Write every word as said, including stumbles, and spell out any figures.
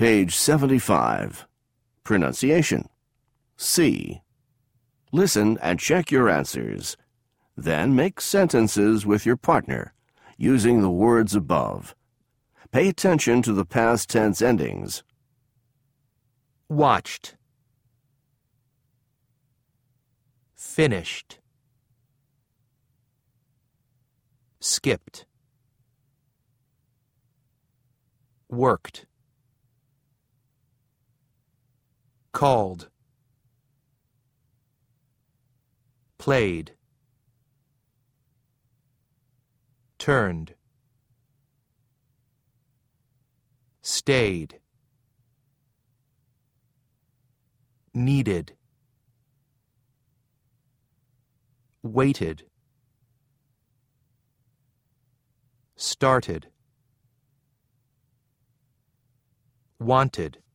Page seventy-five. Pronunciation. C. Listen and check your answers. Then make sentences with your partner, using the words above. Pay attention to the past tense endings. Watched. Finished. Skipped. Worked. Called. Played. Turned. Stayed. Needed. Waited. Started. Wanted.